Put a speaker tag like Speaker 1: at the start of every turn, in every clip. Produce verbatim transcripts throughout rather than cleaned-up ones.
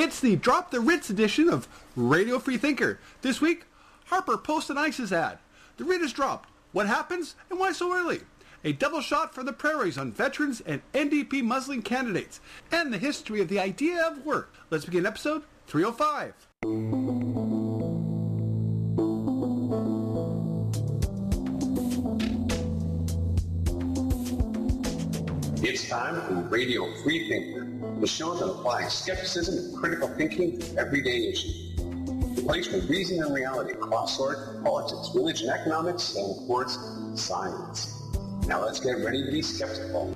Speaker 1: It's the Drop the Ritz edition of Radio Free Thinker. This week, Harper posts an ISIS ad. The writ is dropped. What happens and why so early? A double shot for the prairies on veterans and N D P Muslim candidates. And the history of the idea of work. Let's begin episode three oh five.
Speaker 2: It's time for Radio Free Thinker, the show that applies skepticism and critical thinking to everyday issues. The place where reason and reality cross swords, politics, religion, economics, and of course, science. Now let's get ready to be skeptical.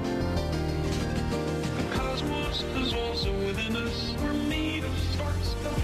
Speaker 3: The cosmos is also within us. We're made of spark stuff.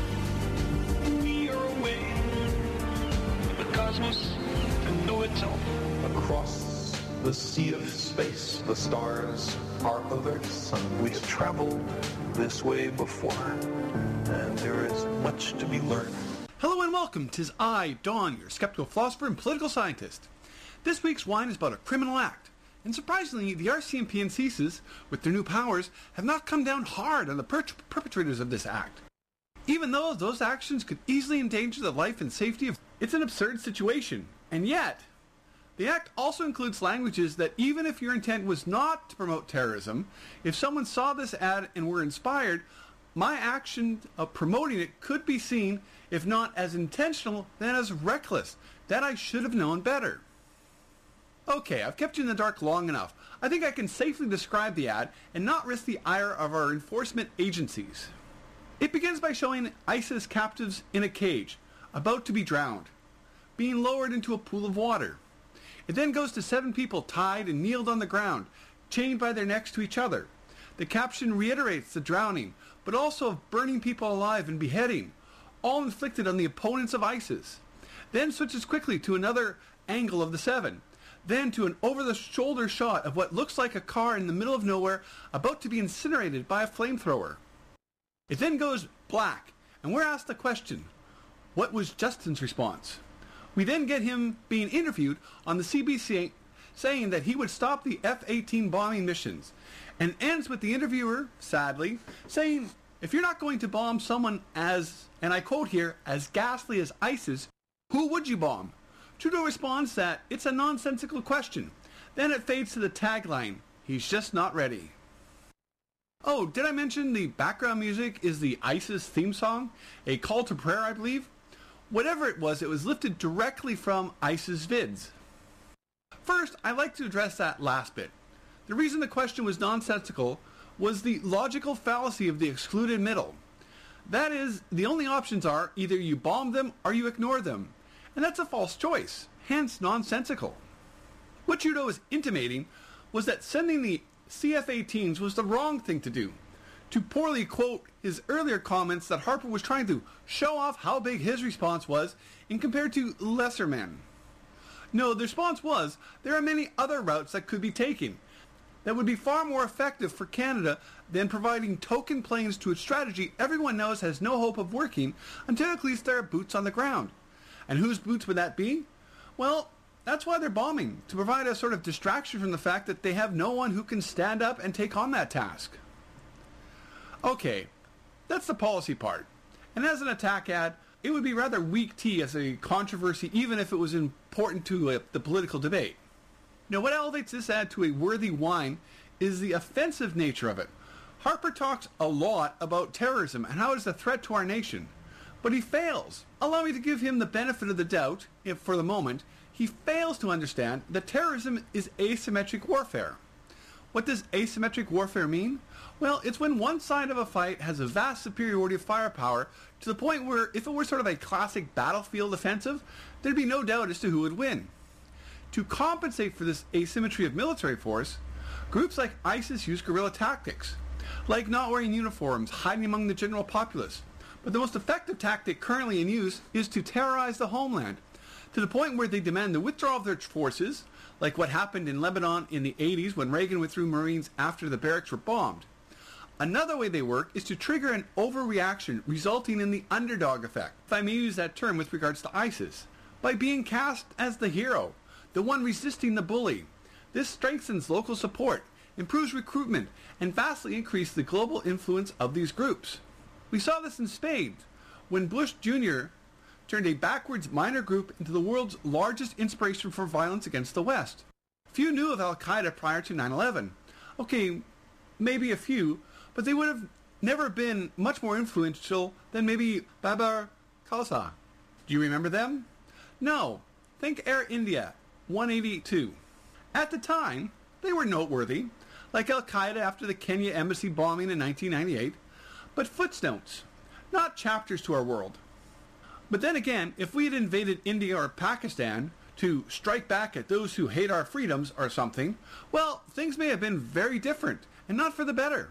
Speaker 3: We are away. The cosmos to know itself.
Speaker 4: Across the sea of space, the stars are others, and we have traveled this way before, and there is much to be learned.
Speaker 1: Hello and welcome. 'Tis I, Don, your skeptical philosopher and political scientist. This week's wine is about a criminal act, and surprisingly, the R C M P and C I S S, with their new powers, have not come down hard on the per- perpetrators of this act. Even though those actions could easily endanger the life and safety of... It's an absurd situation, and yet... The act also includes languages that even if your intent was not to promote terrorism, if someone saw this ad and were inspired, my action of promoting it could be seen, if not as intentional, then as reckless, that I should have known better. Okay, I've kept you in the dark long enough. I think I can safely describe the ad and not risk the ire of our enforcement agencies. It begins by showing ISIS captives in a cage, about to be drowned, being lowered into a pool of water. It then goes to seven people tied and kneeled on the ground, chained by their necks to each other. The caption reiterates the drowning, but also of burning people alive and beheading, all inflicted on the opponents of ISIS. Then switches quickly to another angle of the seven, then to an over-the-shoulder shot of what looks like a car in the middle of nowhere about to be incinerated by a flamethrower. It then goes black, and we're asked the question, what was Justin's response? We then get him being interviewed on the C B C saying that he would stop the F eighteen bombing missions, and ends with the interviewer, sadly, saying, if you're not going to bomb someone as, and I quote here, as ghastly as ISIS, who would you bomb? Trudeau responds that it's a nonsensical question. Then it fades to the tagline, he's just not ready. Oh, did I mention the background music is the ISIS theme song? A call to prayer, I believe? Whatever it was, it was lifted directly from ISIS vids. First, I'd like to address that last bit. The reason the question was nonsensical was the logical fallacy of the excluded middle. That is, the only options are either you bomb them or you ignore them. And that's a false choice, hence nonsensical. What Trudeau was intimating was that sending the C F eighteens was the wrong thing to do. To poorly quote his earlier comments that Harper was trying to show off how big his response was in compared to lesser men. No, the response was, there are many other routes that could be taken that would be far more effective for Canada than providing token planes to a strategy everyone knows has no hope of working until at least there are boots on the ground. And whose boots would that be? Well, that's why they're bombing, to provide a sort of distraction from the fact that they have no one who can stand up and take on that task. Okay, that's the policy part. And as an attack ad, it would be rather weak tea as a controversy even if it was important to uh, the political debate. Now what elevates this ad to a worthy wine is the offensive nature of it. Harper talks a lot about terrorism and how it is a threat to our nation. But he fails. Allow me to give him the benefit of the doubt, if for the moment, he fails to understand that terrorism is asymmetric warfare. What does asymmetric warfare mean? Well, it's when one side of a fight has a vast superiority of firepower to the point where if it were sort of a classic battlefield offensive, there'd be no doubt as to who would win. To compensate for this asymmetry of military force, groups like ISIS use guerrilla tactics, like not wearing uniforms, hiding among the general populace. But the most effective tactic currently in use is to terrorize the homeland, to the point where they demand the withdrawal of their forces, like what happened in Lebanon in the eighties when Reagan withdrew Marines after the barracks were bombed. Another way they work is to trigger an overreaction resulting in the underdog effect, if I may use that term with regards to ISIS, by being cast as the hero, the one resisting the bully. This strengthens local support, improves recruitment, and vastly increases the global influence of these groups. We saw this in spades when Bush Junior turned a backwards minor group into the world's largest inspiration for violence against the West. Few knew of Al-Qaeda prior to nine eleven. Okay, maybe a few, but they would have never been much more influential than maybe Babar Khalsa. Do you remember them? No. Think Air India, one eighty-two. At the time, they were noteworthy, like Al-Qaeda after the Kenya embassy bombing in nineteen ninety-eight, but footnotes, not chapters to our world. But then again, if we had invaded India or Pakistan to strike back at those who hate our freedoms or something, well, things may have been very different, and not for the better.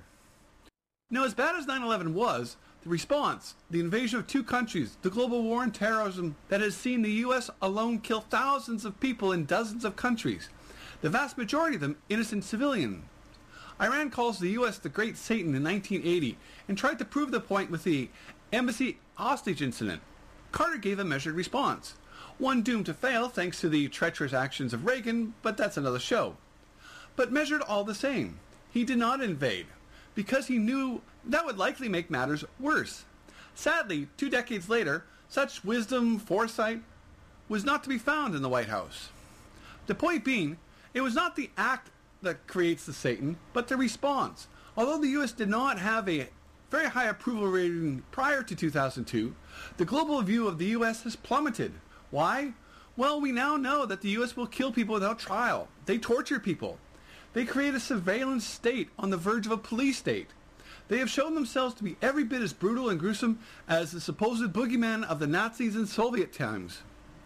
Speaker 1: Now, as bad as nine eleven was, the response, the invasion of two countries, the global war on terrorism that has seen the U S alone kill thousands of people in dozens of countries, the vast majority of them innocent civilians. Iran calls the U S the Great Satan in nineteen eighty and tried to prove the point with the embassy hostage incident. Carter gave a measured response. One doomed to fail thanks to the treacherous actions of Reagan, but that's another show. But measured all the same. He did not invade, because he knew that would likely make matters worse. Sadly, two decades later, such wisdom, foresight, was not to be found in the White House. The point being, it was not the act that creates the Satan, but the response. Although the U S did not have a very high approval rating prior to two thousand two, the global view of the U S has plummeted. Why? Well, we now know that the U S will kill people without trial. They torture people. They create a surveillance state on the verge of a police state. They have shown themselves to be every bit as brutal and gruesome as the supposed boogeyman of the Nazis in Soviet times.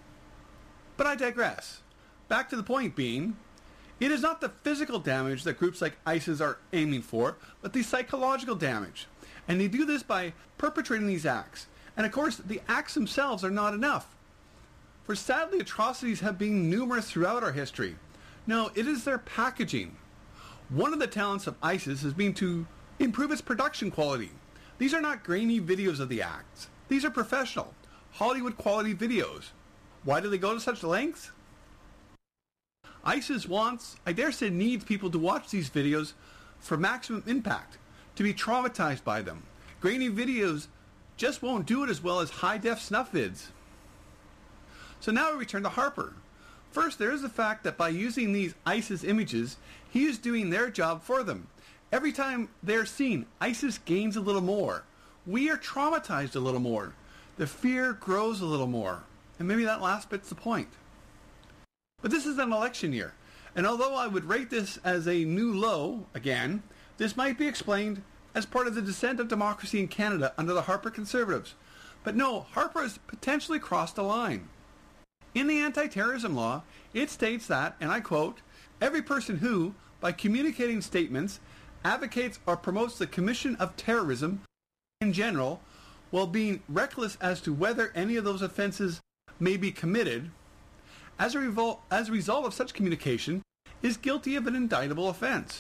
Speaker 1: But I digress. Back to the point being, it is not the physical damage that groups like ISIS are aiming for, but the psychological damage. And they do this by perpetrating these acts. And of course, the acts themselves are not enough. For sadly, atrocities have been numerous throughout our history. No, it is their packaging. One of the talents of ISIS has been to improve its production quality. These are not grainy videos of the acts. These are professional, Hollywood quality videos. Why do they go to such lengths? ISIS wants, I dare say needs people to watch these videos for maximum impact, to be traumatized by them. Grainy videos just won't do it as well as high-def snuff vids. So now we return to Harper. First, there is the fact that by using these ISIS images, he is doing their job for them. Every time they're seen, ISIS gains a little more. We are traumatized a little more. The fear grows a little more. And maybe that last bit's the point. But this is an election year. And although I would rate this as a new low, again, this might be explained as part of the descent of democracy in Canada under the Harper Conservatives. But no, Harper has potentially crossed a line. In the anti-terrorism law, it states that, and I quote, every person who, by communicating statements, advocates or promotes the commission of terrorism in general, while being reckless as to whether any of those offenses may be committed, as a, revol- as a result of such communication, is guilty of an indictable offense.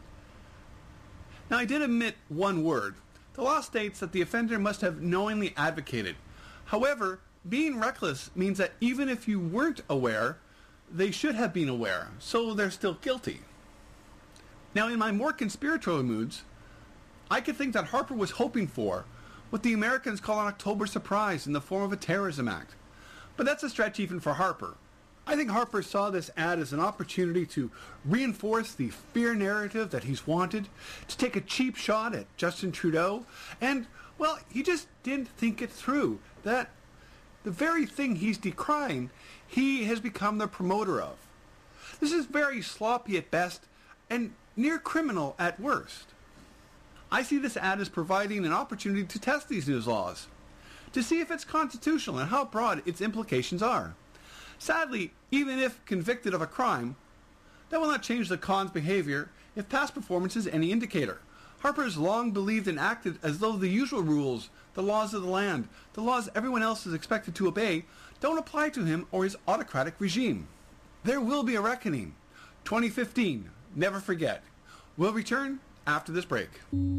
Speaker 1: Now, I did omit one word. The law states that the offender must have knowingly advocated. However, being reckless means that even if you weren't aware, they should have been aware, so they're still guilty. Now, in my more conspiratorial moods, I could think that Harper was hoping for what the Americans call an October surprise in the form of a terrorism act. But that's a stretch even for Harper. I think Harper saw this ad as an opportunity to reinforce the fear narrative that he's wanted, to take a cheap shot at Justin Trudeau, and, well, he just didn't think it through, that the very thing he's decrying, he has become the promoter of. This is very sloppy at best, and near criminal at worst. I see this ad as providing an opportunity to test these news laws, to see if it's constitutional and how broad its implications are. Sadly, even if convicted of a crime, that will not change the con's behavior if past performance is any indicator. Harper has long believed and acted as though the usual rules, the laws of the land, the laws everyone else is expected to obey, don't apply to him or his autocratic regime. There will be a reckoning. twenty fifteen, never forget. We'll return after this break.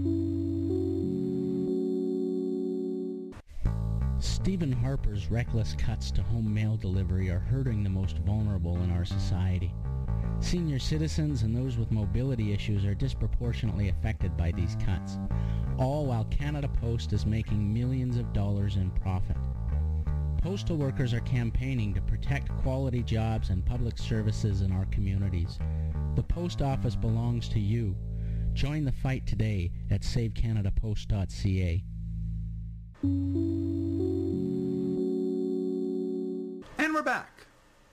Speaker 5: Stephen Harper's reckless cuts to home mail delivery are hurting the most vulnerable in our society. Senior citizens and those with mobility issues are disproportionately affected by these cuts. all while Canada Post is making millions of dollars in profit. Postal workers are campaigning to protect quality jobs and public services in our communities. The post office belongs to you. Join the fight today at save canada post dot c a.
Speaker 1: And we're back.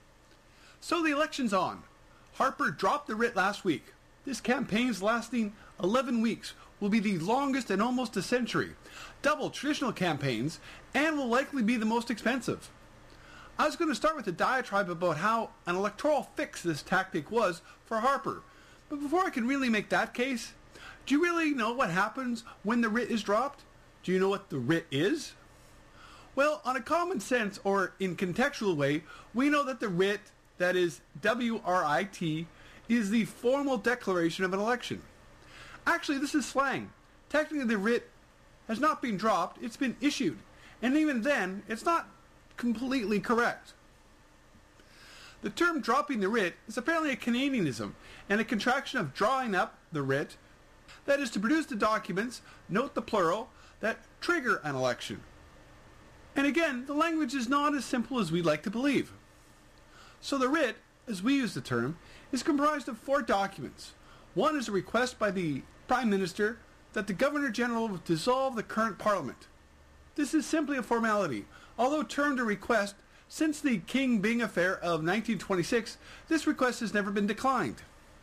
Speaker 1: So the election's on. Harper dropped the writ last week. This campaign's lasting eleven weeks will be the longest in almost a century, double traditional campaigns, and will likely be the most expensive. I was going to start with a diatribe about how an electoral fix this tactic was for Harper. But before I can really make that case, do you really know what happens when the writ is dropped? Do you know what the writ is? Well, on a common sense or in contextual way, we know that the writ, that is W R I T, is the formal declaration of an election. Actually, this is slang. Technically, the writ has not been dropped, it's been issued. And even then, it's not completely correct. The term dropping the writ is apparently a Canadianism and a contraction of drawing up the writ, that is to produce the documents, note the plural, that trigger an election. And again, the language is not as simple as we'd like to believe. So the writ, as we use the term, is comprised of four documents. One is a request by the Prime Minister that the Governor-General dissolve the current Parliament. This is simply a formality. Although termed a request, since the King Byng affair of nineteen twenty-six, this request has never been declined.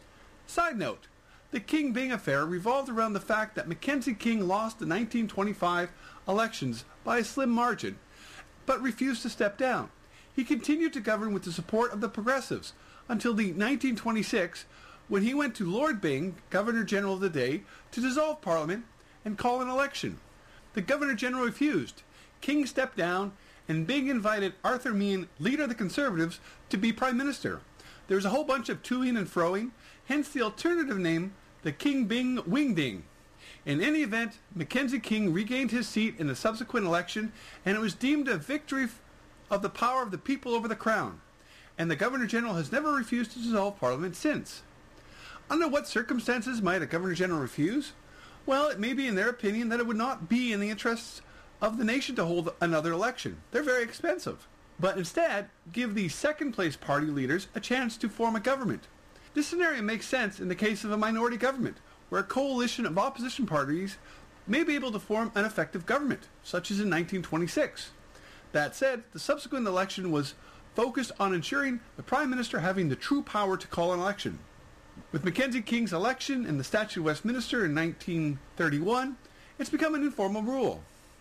Speaker 1: Side note, the King Byng affair revolved around the fact that Mackenzie King lost the nineteen twenty-five elections by a slim margin, but refused to step down. He continued to govern with the support of the Progressives until the nineteen twenty-six, when he went to Lord Byng, Governor-General of the day, to dissolve Parliament and call an election. The Governor-General refused. King stepped down, and Byng invited Arthur Meighen, leader of the Conservatives, to be Prime Minister. There was a whole bunch of toing and froing, hence the alternative name, the King Byng Wingding. In any event, Mackenzie King regained his seat in the subsequent election, and it was deemed a victory of the power of the people over the Crown. And the Governor-General has never refused to dissolve Parliament since. Under what circumstances might a Governor-General refuse? Well, it may be in their opinion that it would not be in the interests of the nation to hold another election. They're very expensive. But instead, give the second-place party leaders a chance to form a government. This scenario makes sense in the case of a minority government, where a coalition of opposition parties may be able to form an effective government, such as in nineteen twenty-six. That said, the subsequent election was focused on ensuring the Prime Minister having the true power to call an election. With Mackenzie King's election and the Statute of Westminster in nineteen thirty-one, it's become an informal rule.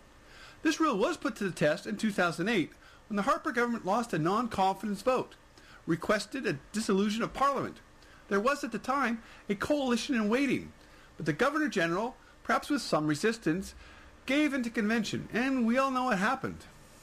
Speaker 1: This rule was put to the test in two thousand eight when the Harper government lost a non-confidence vote, requested a dissolution of Parliament. There was at the time a coalition in waiting, but the Governor-General, perhaps with some resistance, gave into convention, and we all know what happened.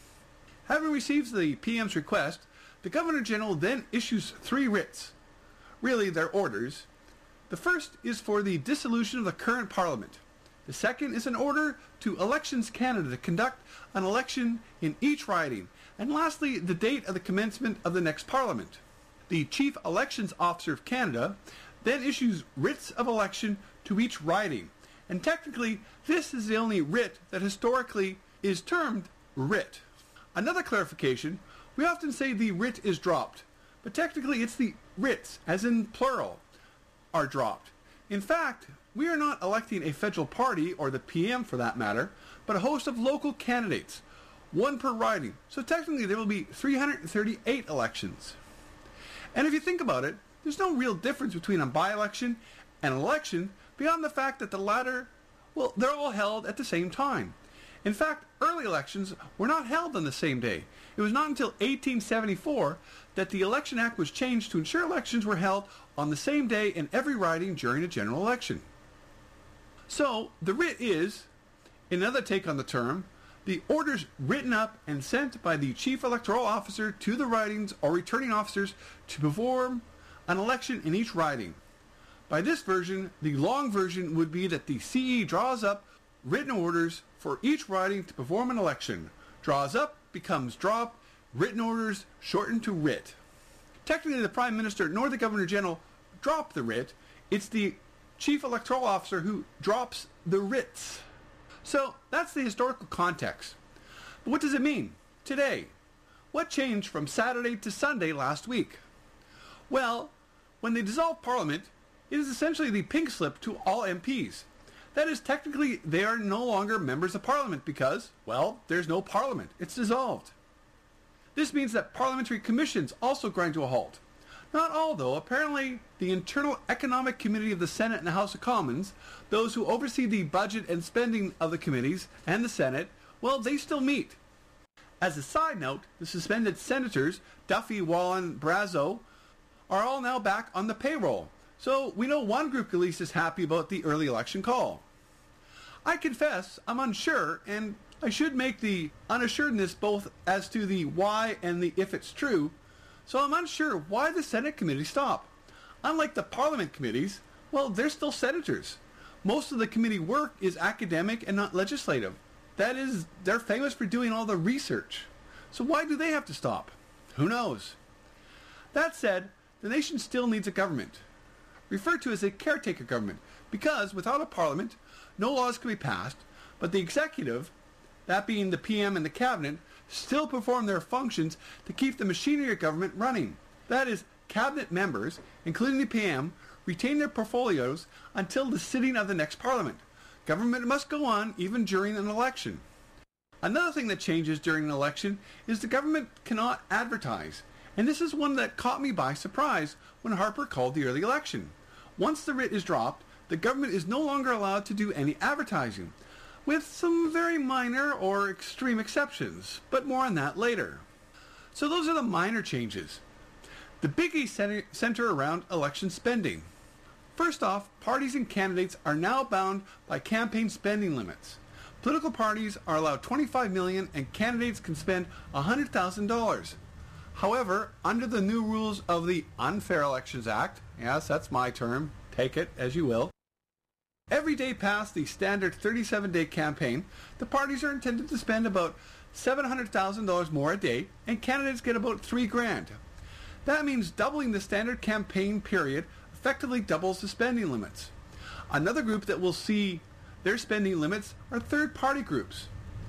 Speaker 1: Having received the P M's request, the Governor-General then issues three writs. Really, they're orders. The first is for the dissolution of the current Parliament. The second is an order to Elections Canada to conduct an election in each riding. And lastly, the date of the commencement of the next Parliament. The Chief Elections Officer of Canada then issues writs of election to each riding. And technically, this is the only writ that historically is termed writ. Another clarification, we often say the writ is dropped, but technically it's the writs, as in plural, are dropped. In fact, we are not electing a federal party, or the P M for that matter, but a host of local candidates, one per riding. So technically there will be three hundred thirty-eight elections. And if you think about it, there's no real difference between a by-election and an election beyond the fact that the latter, well, they're all held at the same time. In fact, early elections were not held on the same day. It was not until eighteen seventy-four that the Election Act was changed to ensure elections were held on the same day in every riding during a general election. So, the writ is, in another take on the term, the orders written up and sent by the Chief Electoral Officer to the ridings or returning officers to perform an election in each riding. By this version, the long version would be that the C E draws up written orders for each riding to perform an election. Draws up becomes drop, written orders shortened to writ. Technically, the Prime Minister nor the Governor-General drop the writ. It's the Chief Electoral Officer who drops the writs. So that's the historical context. But what does it mean today? What changed from Saturday to Sunday last week? Well, when they dissolved Parliament, it is essentially the pink slip to all M Ps. That is, technically, they are no longer members of Parliament because, well, there's no Parliament. It's dissolved. This means that parliamentary commissions also grind to a halt. Not all, though. Apparently, the Internal Economic Committee of the Senate and the House of Commons, those who oversee the budget and spending of the committees and the Senate, well, they still meet. As a side note, the suspended senators, Duffy, Wallin, Brazo, are all now back on the payroll. So we know one group at least is happy about the early election call. I confess I'm unsure, and I should make the unassuredness both as to the why and the if it's true, so I'm unsure why the Senate committee stopped. Unlike the Parliament committees, well, they're still senators. Most of the committee work is academic and not legislative. That is, they're famous for doing all the research. So why do they have to stop? Who knows? That said, the nation still needs a government, referred to as a caretaker government, because without a parliament, no laws can be passed, but the executive, that being the P M and the cabinet, still perform their functions to keep the machinery of government running. That is, cabinet members, including the P M, retain their portfolios until the sitting of the next parliament. Government must go on even during an election. Another thing that changes during an election is the government cannot advertise, and this is one that caught me by surprise when Harper called the early election. Once the writ is dropped, the government is no longer allowed to do any advertising, with some very minor or extreme exceptions, but more on that later. So those are the minor changes. The biggies center, center around election spending. First off, parties and candidates are now bound by campaign spending limits. Political parties are allowed twenty-five million dollars and candidates can spend one hundred thousand dollars. However, under the new rules of the Unfair Elections Act, yes, that's my term, take it as you will, every day past the standard thirty-seven day campaign, the parties are intended to spend about seven hundred thousand dollars more a day, and candidates get about three grand. That means doubling the standard campaign period effectively doubles the spending limits. Another group that will see their spending limits are third-party groups.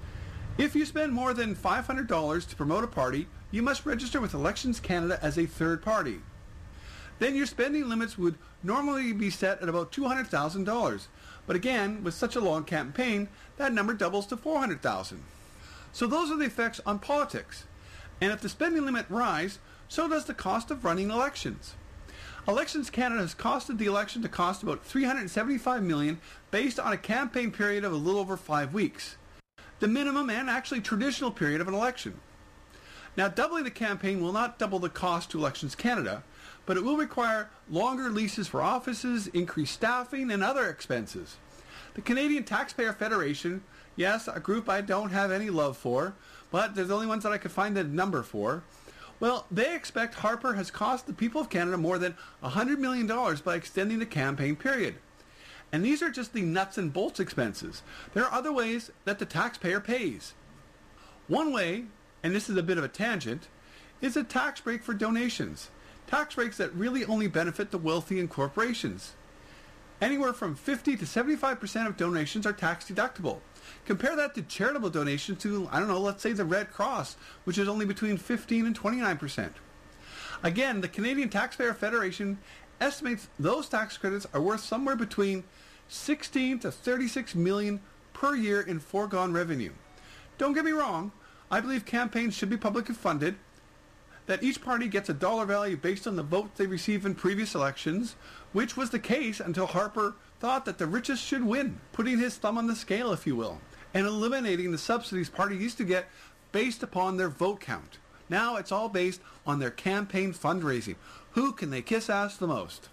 Speaker 1: If you spend more than five hundred dollars to promote a party, you must register with Elections Canada as a third party. Then your spending limits would normally be set at about two hundred thousand dollars. But again, with such a long campaign, that number doubles to four hundred thousand dollars. So those are the effects on politics. And if the spending limit rise, so does the cost of running elections. Elections Canada has costed the election to cost about three hundred seventy-five million dollars based on a campaign period of a little over five weeks. The minimum and actually traditional period of an election. Now, doubling the campaign will not double the cost to Elections Canada, but it will require longer leases for offices, increased staffing, and other expenses. The Canadian Taxpayer Federation, yes, a group I don't have any love for, but they're the only ones that I could find a number for, well, they expect Harper has cost the people of Canada more than one hundred million dollars by extending the campaign period. And these are just the nuts and bolts expenses. There are other ways that the taxpayer pays. One way, and this is a bit of a tangent, is a tax break for donations. Tax breaks that really only benefit the wealthy and corporations. Anywhere from fifty to seventy-five percent of donations are tax deductible. Compare that to charitable donations to, I don't know, let's say the Red Cross, which is only between fifteen and twenty-nine percent. Again, the Canadian Taxpayer Federation estimates those tax credits are worth somewhere between sixteen to thirty-six million per year in foregone revenue. Don't get me wrong, I believe campaigns should be publicly funded, that each party gets a dollar value based on the votes they received in previous elections, which was the case until Harper thought that the richest should win, putting his thumb on the scale, if you will, and eliminating the subsidies parties used to get based upon their vote count. Now it's all based on their campaign fundraising. Who can they kiss ass the most?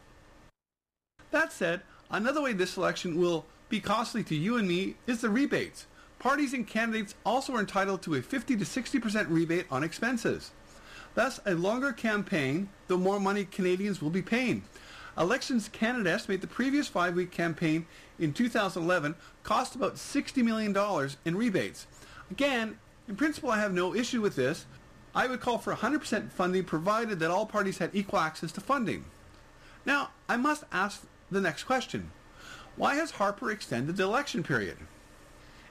Speaker 1: That said, another way this election will be costly to you and me is the rebates. Parties and candidates also are entitled to a fifty to sixty percent rebate on expenses. Thus, a longer campaign, the more money Canadians will be paying. Elections Canada estimate the previous five-week campaign in two thousand eleven cost about sixty million dollars in rebates. Again, in principle, I have no issue with this. I would call for one hundred percent funding provided that all parties had equal access to funding. Now, I must ask the next question. Why has Harper extended the election period?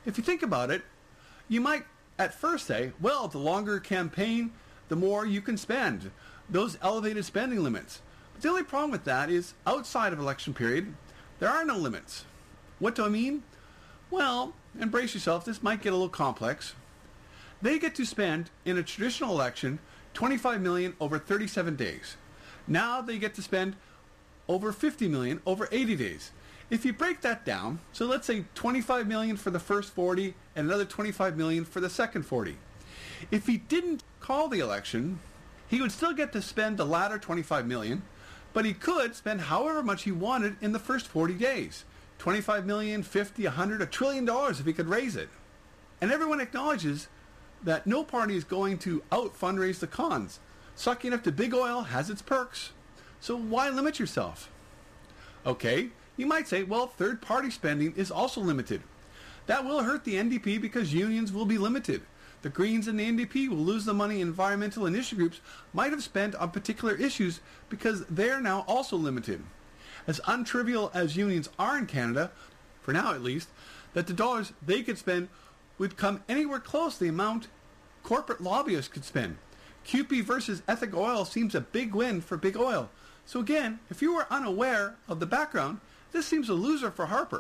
Speaker 1: If you think about it, you might at first say, well, the longer a campaign, the more you can spend. Those elevated spending limits. But the only problem with that is outside of election period, there are no limits. What do I mean? Well, embrace yourself, this might get a little complex. They get to spend, in a traditional election, twenty-five million dollars over thirty-seven days. Now they get to spend over fifty million dollars over eighty days. If you break that down, so let's say twenty-five million dollars for the first forty and another twenty-five million dollars for the second forty. If he didn't call the election, he would still get to spend the latter twenty-five million dollars, but he could spend however much he wanted in the first forty days. twenty-five million dollars, fifty, one hundred, a trillion dollars if he could raise it. And everyone acknowledges that no party is going to out-fundraise the cons. Sucking up to big oil has its perks. So why limit yourself? Okay, you might say, well, third-party spending is also limited. That will hurt the N D P because unions will be limited. The Greens and the N D P will lose the money environmental initiative groups might have spent on particular issues because they're now also limited. As untrivial as unions are in Canada, for now at least, that the dollars they could spend would come anywhere close to the amount corporate lobbyists could spend. C U P E versus Ethic Oil seems a big win for big oil. So again, if you were unaware of the background, this seems a loser for Harper.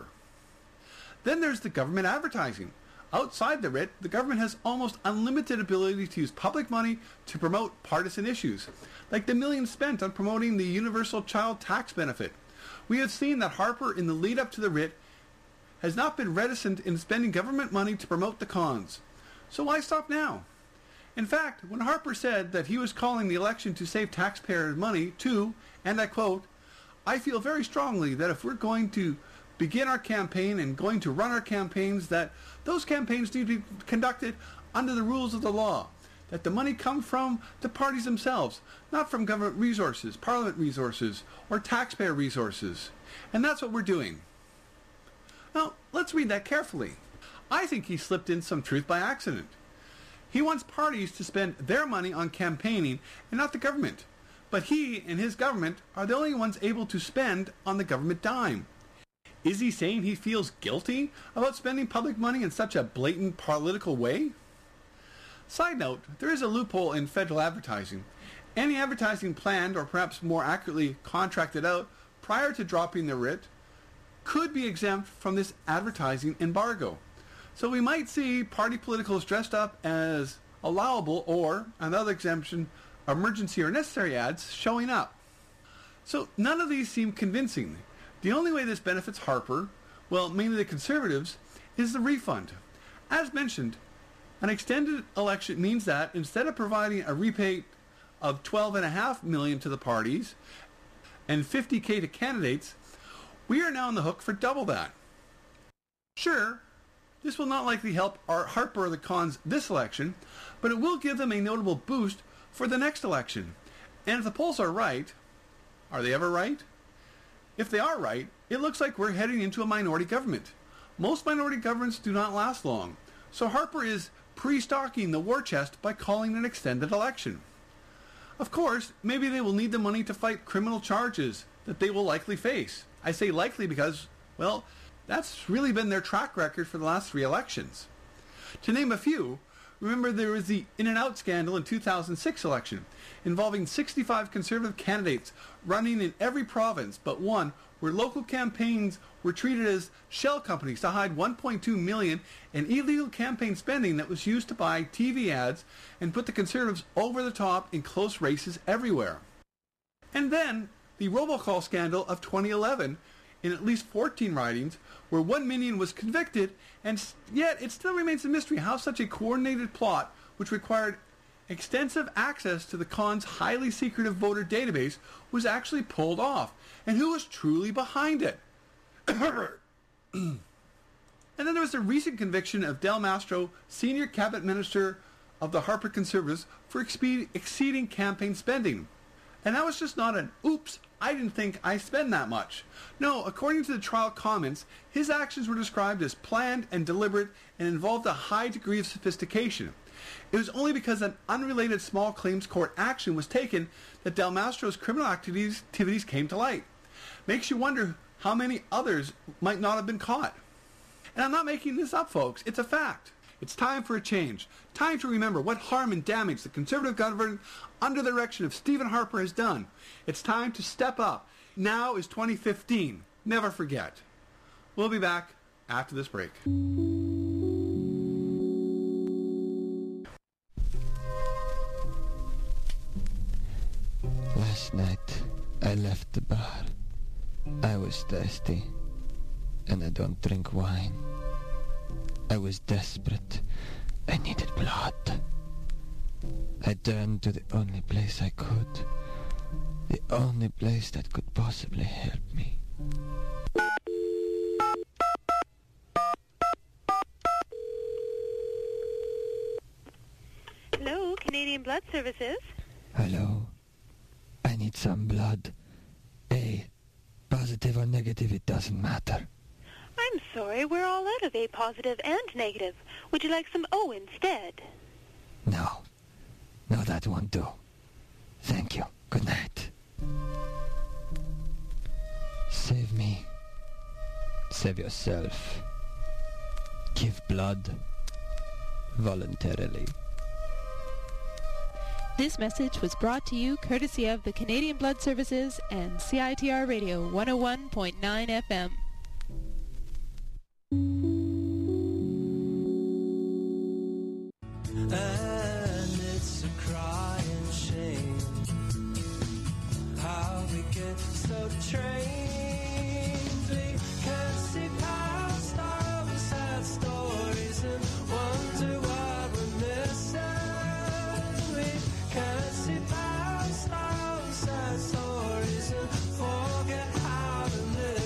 Speaker 1: Then there's the government advertising. Outside the writ, the government has almost unlimited ability to use public money to promote partisan issues, like the millions spent on promoting the universal child tax benefit. We have seen that Harper, in the lead up to the writ, has not been reticent in spending government money to promote the cons. So why stop now? In fact, when Harper said that he was calling the election to save taxpayers money to, and I quote, I feel very strongly that if we're going to begin our campaign and going to run our campaigns, that those campaigns need to be conducted under the rules of the law, that the money come from the parties themselves, not from government resources, parliament resources, or taxpayer resources. And that's what we're doing. Now, let's read that carefully. I think he slipped in some truth by accident. He wants parties to spend their money on campaigning and not the government. But he and his government are the only ones able to spend on the government dime. Is he saying he feels guilty about spending public money in such a blatant political way? Side note, there is a loophole in federal advertising. Any advertising planned, or perhaps more accurately contracted out, prior to dropping the writ, could be exempt from this advertising embargo. So we might see party politicals dressed up as allowable or, another exemption, emergency or necessary ads showing up. So none of these seem convincing. The only way this benefits Harper, well, mainly the Conservatives, is the refund. As mentioned, an extended election means that instead of providing a rebate of twelve point five million dollars to the parties and fifty thousand to candidates, we are now on the hook for double that. Sure, this will not likely help our Harper or the cons this election, but it will give them a notable boost for the next election. And if the polls are right, are they ever right? If they are right, it looks like we're heading into a minority government. Most minority governments do not last long, so Harper is pre-stocking the war chest by calling an extended election. Of course, maybe they will need the money to fight criminal charges that they will likely face. I say likely because, well, that's really been their track record for the last three elections. To name a few, remember there was the In-N-Out scandal in two thousand six election, involving sixty-five Conservative candidates running in every province but one, where local campaigns were treated as shell companies to hide one point two million dollars in illegal campaign spending that was used to buy T V ads and put the Conservatives over the top in close races everywhere. And then the robocall scandal of twenty eleven, in at least fourteen ridings, where one minion was convicted, and yet it still remains a mystery how such a coordinated plot, which required extensive access to the Con's highly secretive voter database, was actually pulled off, and who was truly behind it. And then there was the recent conviction of Del Mastro, senior cabinet minister of the Harper Conservatives, for expe- exceeding campaign spending. And that was just not an, oops, I didn't think I spend that much. No, according to the trial comments, his actions were described as planned and deliberate and involved a high degree of sophistication. It was only because an unrelated small claims court action was taken that Del Mastro's criminal activities, activities came to light. Makes you wonder how many others might not have been caught. And I'm not making this up, folks. It's a fact. It's time for a change. Time to remember what harm and damage the Conservative government under the direction of Stephen Harper has done. It's time to step up. Now is twenty fifteen. Never forget. We'll be back after this break.
Speaker 6: Last night, I left the bar. I was thirsty, and I don't drink wine. I was desperate. I needed blood. I turned to the only place I could. The only place that could possibly help me.
Speaker 7: Hello, Canadian Blood Services.
Speaker 6: Hello. I need some blood. A. Positive or negative, it doesn't matter.
Speaker 7: I'm sorry, we're all out of A positive and negative. Would you like some O instead?
Speaker 6: No. No, that won't do. Thank you. Good night. Save me. Save yourself. Give blood. Voluntarily.
Speaker 8: This message was brought to you courtesy of the Canadian Blood Services and C I T R Radio one oh one point nine F M.
Speaker 9: And it's a crying shame how we get so trained. We can't see past our own sad stories and wonder what we're missing. We can't see past our own sad stories and forget how to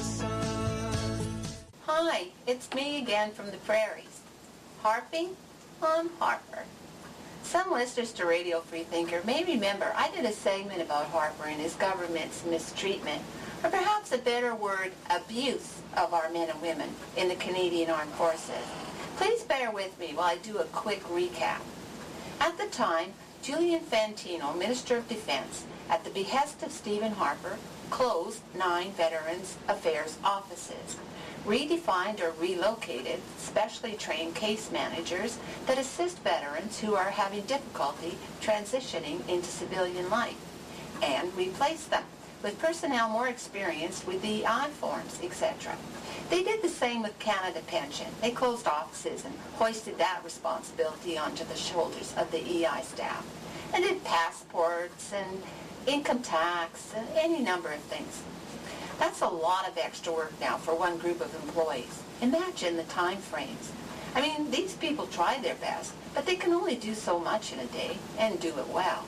Speaker 9: listen.
Speaker 10: Hi, it's me again from the prairies. Harping on Harper. Some listeners to Radio Freethinker may remember I did a segment about Harper and his government's mistreatment, or perhaps a better word, abuse of our men and women in the Canadian Armed Forces. Please bear with me while I do a quick recap. At the time, Julian Fantino, Minister of Defense, at the behest of Stephen Harper, closed nine Veterans Affairs offices, redefined or relocated specially trained case managers that assist veterans who are having difficulty transitioning into civilian life, and replaced them with personnel more experienced with the I forms, et cetera. They did the same with Canada Pension. They closed offices and hoisted that responsibility onto the shoulders of the E I staff, and did passports and income tax and any number of things. That's a lot of extra work now for one group of employees. Imagine the time frames. I mean, these people try their best, but they can only do so much in a day and do it well.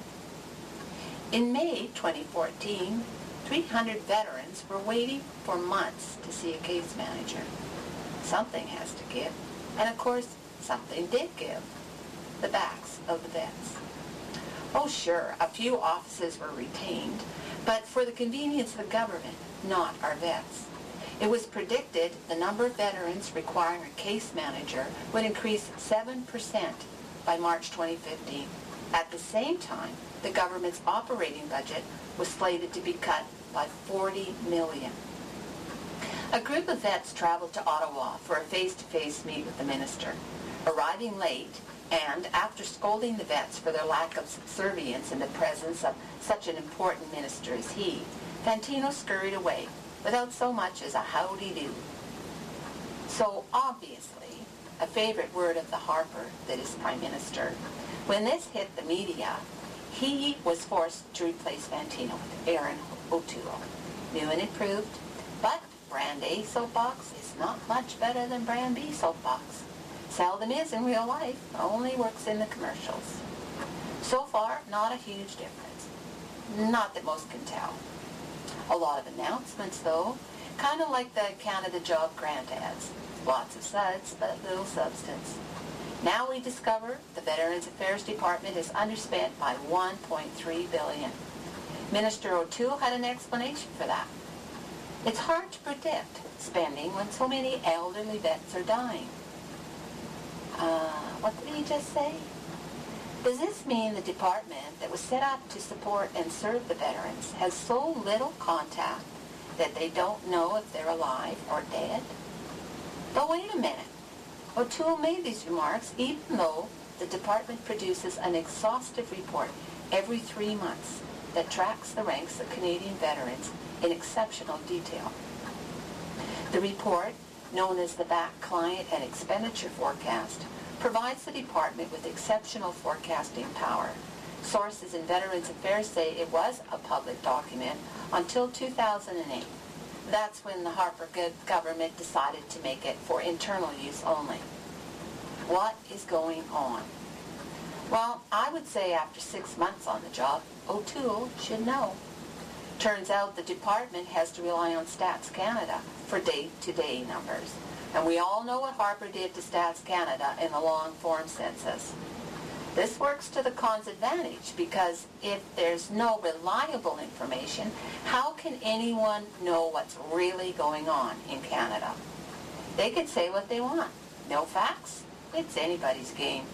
Speaker 10: In May twenty fourteen, three hundred veterans were waiting for months to see a case manager. Something has to give. And of course, something did give. The backs of the vets. Oh sure, a few offices were retained, but for the convenience of the government, not our vets. It was predicted the number of veterans requiring a case manager would increase seven percent by March twenty fifteen. At the same time, the government's operating budget was slated to be cut by forty million dollars. A group of vets traveled to Ottawa for a face-to-face meet with the minister. Arriving late, and after scolding the vets for their lack of subservience in the presence of such an important minister as he, Fantino scurried away without so much as a howdy-do. So obviously, a favorite word of the Harper, that is Prime Minister, when this hit the media, he was forced to replace Fantino with Aaron O'Toole. New and improved, but Brand A soapbox is not much better than Brand B soapbox. Seldom is in real life, only works in the commercials. So far, not a huge difference. Not that most can tell. A lot of announcements, though, kind of like the Canada Job Grant ads. Lots of suds, but little substance. Now we discover the Veterans Affairs Department is underspent by one point three billion dollars. Minister O'Toole had an explanation for that. It's hard to predict spending when so many elderly vets are dying. Uh, what did he just say? Does this mean the department that was set up to support and serve the veterans has so little contact that they don't know if they're alive or dead? But wait a minute. O'Toole made these remarks even though the department produces an exhaustive report every three months that tracks the ranks of Canadian veterans in exceptional detail. The report, known as the B A C Client and Expenditure Forecast, provides the department with exceptional forecasting power. Sources in Veterans Affairs say it was a public document until two thousand eight. That's when the Harper government decided to make it for internal use only. What is going on? Well, I would say after six months on the job, O'Toole should know. Turns out the department has to rely on Stats Canada for day-to-day numbers. And we all know what Harper did to Stats Canada in the long-form census. This works to the Con's advantage because if there's no reliable information, how can anyone know what's really going on in Canada? They can say what they want. No facts? It's anybody's game.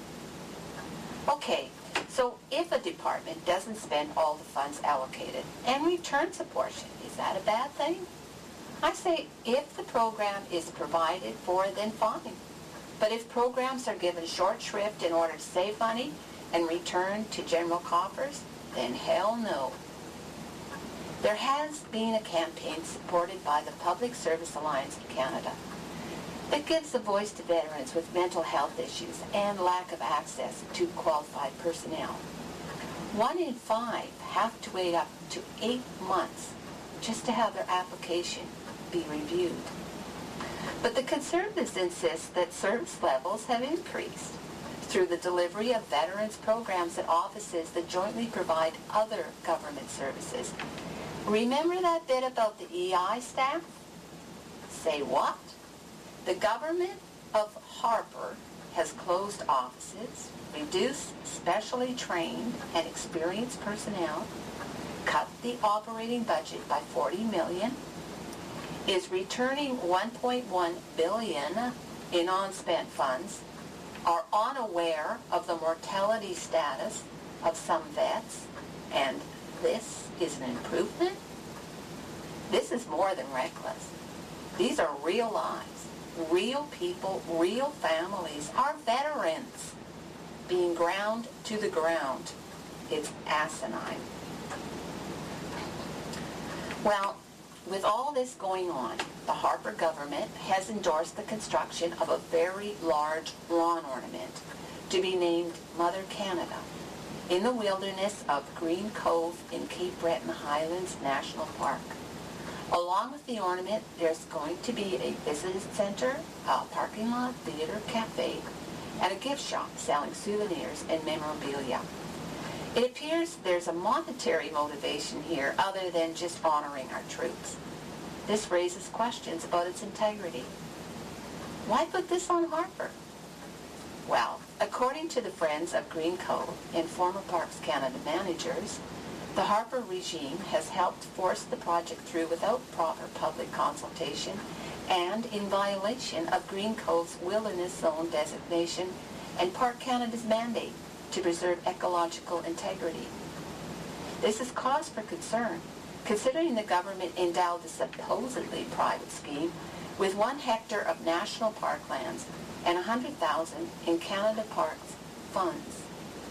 Speaker 10: Okay, so if a department doesn't spend all the funds allocated and returns a portion, is that a bad thing? I say if the program is provided for, then fine. But if programs are given short shrift in order to save money and return to general coffers, then hell no. There has been a campaign supported by the Public Service Alliance of Canada that gives a voice to veterans with mental health issues and lack of access to qualified personnel. One in five have to wait up to eight months just to have their application be reviewed. But the Conservatives insist that service levels have increased through the delivery of veterans programs at offices that jointly provide other government services. Remember that bit about the E I staff? Say what? The government of Harper has closed offices, reduced specially trained and experienced personnel, cut the operating budget by forty million dollars, is returning one point one billion dollars in unspent funds, are unaware of the mortality status of some vets, and this is an improvement? This is more than reckless. These are real lives, real people, real families, our veterans being ground to the ground. It's asinine. Well, with all this going on, the Harper government has endorsed the construction of a very large lawn ornament to be named Mother Canada in the wilderness of Green Cove in Cape Breton Highlands National Park. Along with the ornament, there's going to be a visitor center, a parking lot, theater, cafe, and a gift shop selling souvenirs and memorabilia. It appears there's a monetary motivation here other than just honoring our troops. This raises questions about its integrity. Why put this on Harper? Well, according to the Friends of Green Cove and former Parks Canada managers, the Harper regime has helped force the project through without proper public consultation and in violation of Green Cove's Wilderness Zone designation and Park Canada's mandate to preserve ecological integrity. This is cause for concern, considering the government endowed the supposedly private scheme with one hectare of national parklands and one hundred thousand in Canada Parks funds.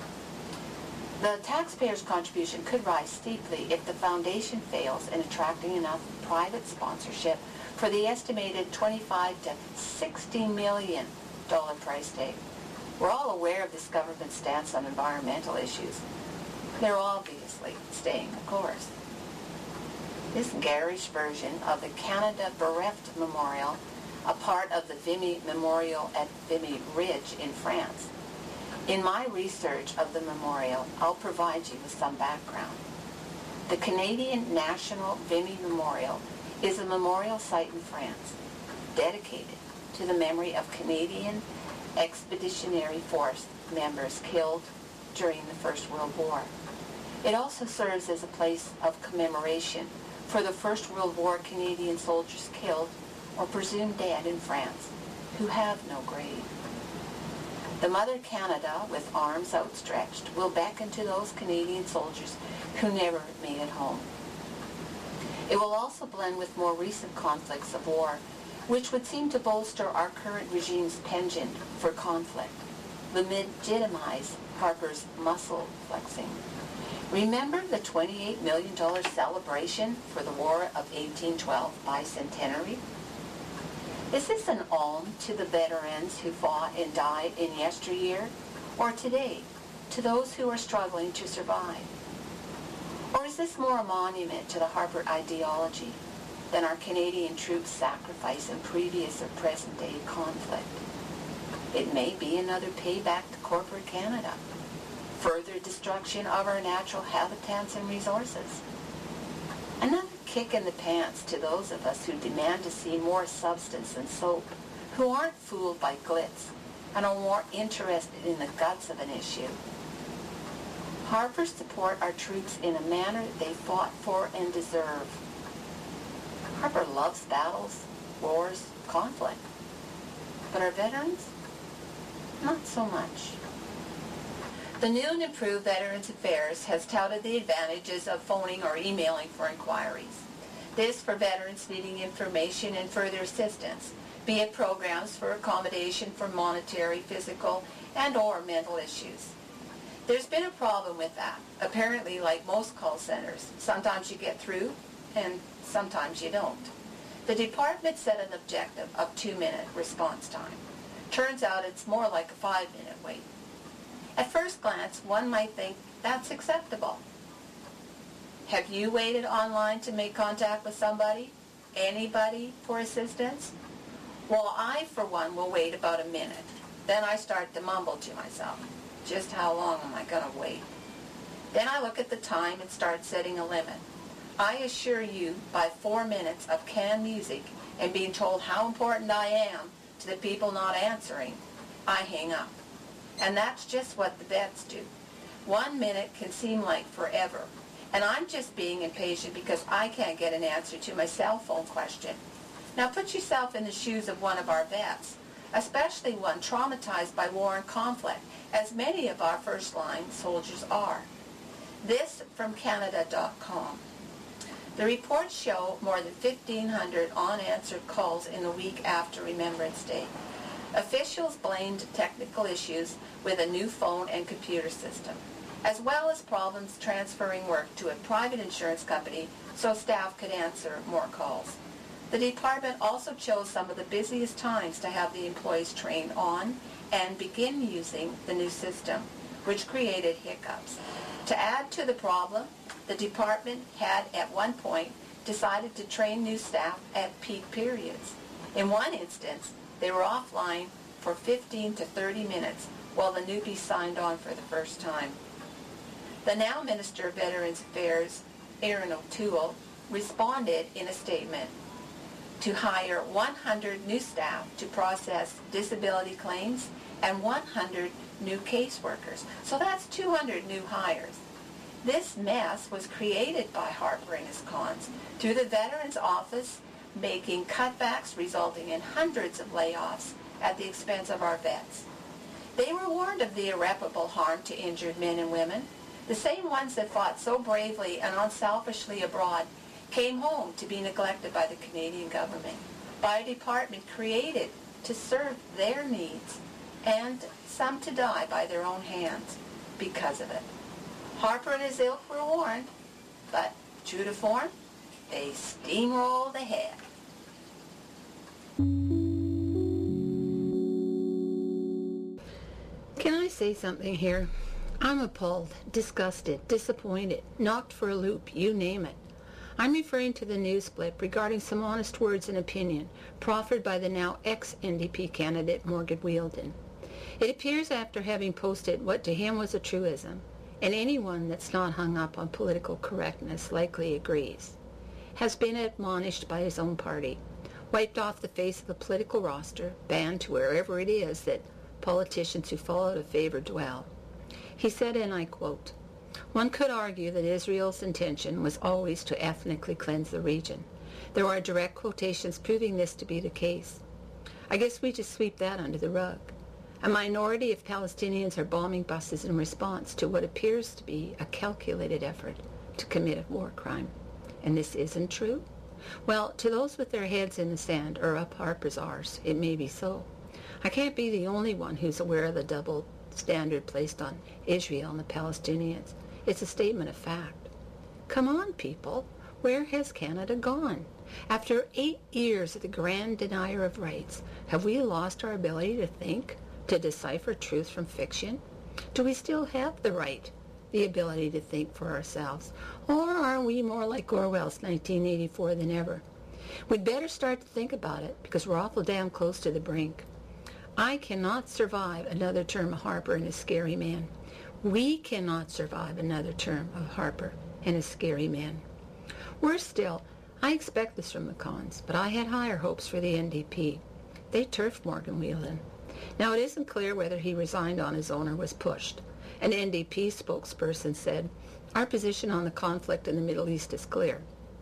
Speaker 10: The taxpayers' contribution could rise steeply if the foundation fails in attracting enough private sponsorship for the estimated twenty-five to sixty million dollar price tag. We're all aware of this government's stance on environmental issues. They're obviously staying the course. This garish version of the Canada Bereft Memorial, a part of the Vimy Memorial at Vimy Ridge in France. In my research of the memorial, I'll provide you with some background. The Canadian National Vimy Memorial is a memorial site in France dedicated to the memory of Canadian Expeditionary Force members killed during the First World War. It also serves as a place of commemoration for the First World War Canadian soldiers killed or presumed dead in France who have no grave. The Mother Canada, with arms outstretched, will beckon to those Canadian soldiers who never made it home. It will also blend with more recent conflicts of war which would seem to bolster our current regime's penchant for conflict, legitimize Harper's muscle flexing. Remember the twenty-eight million dollars celebration for the War of eighteen twelve bicentenary? Is this an alm to the veterans who fought and died in yesteryear, or today, to those who are struggling to survive? Or is this more a monument to the Harper ideology than our Canadian troops' sacrifice in previous or present-day conflict? It may be another payback to corporate Canada, further destruction of our natural habitats and resources. Another kick in the pants to those of us who demand to see more substance than soap, who aren't fooled by glitz and are more interested in the guts of an issue. Harper support our troops in a manner they fought for and deserve. Harper loves battles, wars, conflict. But our veterans? Not so much. The new and improved Veterans Affairs has touted the advantages of phoning or emailing for inquiries. This for veterans needing information and further assistance, be it programs for accommodation for monetary, physical, and or mental issues. There's been a problem with that. Apparently, like most call centers, sometimes you get through and sometimes you don't. The department set an objective of two-minute response time. Turns out it's more like a five-minute wait. At first glance, one might think that's acceptable. Have you waited online to make contact with somebody, anybody, for assistance? Well, I, for one, will wait about a minute. Then I start to mumble to myself, just how long am I going to wait? Then I look at the time and start setting a limit. I assure you, by four minutes of canned music and being told how important I am to the people not answering, I hang up. And that's just what the vets do. One minute can seem like forever. And I'm just being impatient because I can't get an answer to my cell phone question. Now put yourself in the shoes of one of our vets, especially one traumatized by war and conflict, as many of our first-line soldiers are. This from Canada dot com. The reports show more than fifteen hundred unanswered calls in the week after Remembrance Day. Officials blamed technical issues with a new phone and computer system, as well as problems transferring work to a private insurance company so staff could answer more calls. The department also chose some of the busiest times to have the employees train on and begin using the new system, which created hiccups. To add to the problem, the department had at one point decided to train new staff at peak periods. In one instance, they were offline for fifteen to thirty minutes while the newbies signed on for the first time. The now Minister of Veterans Affairs, Erin O'Toole, responded in a statement to hire one hundred new staff to process disability claims and one hundred new caseworkers. So that's two hundred new hires. This mess was created by Harper and his cons through the Veterans Office making cutbacks resulting in hundreds of layoffs at the expense of our vets. They were warned of the irreparable harm to injured men and women. The same ones that fought so bravely and unselfishly abroad came home to be neglected by the Canadian government, by a department created to serve their needs, and some to die by their own hands because of it. Harper and his ilk were warned, but true to form, they steamrolled ahead. Can I say something here? I'm appalled, disgusted, disappointed, knocked for a loop, you name it. I'm referring to the news blip regarding some honest words and opinion proffered by the now ex-N D P candidate Morgan Wheeldon. It appears after having posted what to him was a truism, and anyone that's not hung up on political correctness likely agrees, has been admonished by his own party, wiped off the face of the political roster, banned to wherever it is that politicians who fall out of favor dwell. He said, and I quote, "One could argue that Israel's intention was always to ethnically cleanse the region. There are direct quotations proving this to be the case. I guess we just sweep that under the rug. A minority of Palestinians are bombing buses in response to what appears to be a calculated effort to commit a war crime. And this isn't true?
Speaker 11: Well, to those with their heads in the sand or up Harper's arse, it may be so. I can't be the only one who's aware of the double standard placed on Israel and the Palestinians. It's a statement of fact. Come on, people. Where has Canada gone? After eight years of the grand denier of rights, have we lost our ability to think, to decipher truth from fiction? Do we still have the right, the ability to think for ourselves? Or are we more like Orwell's nineteen eighty-four than ever? We'd better start to think about it, because we're awful damn close to the brink. I cannot survive another term of Harper and his scary man. We cannot survive another term of Harper and his scary man. Worse still, I expect this from the Cons, but I had higher hopes for the N D P. They turfed Morgan Whelan. Now, it isn't clear whether he resigned on his own or was pushed. An N D P spokesperson said, "Our position on the conflict in the Middle East is clear."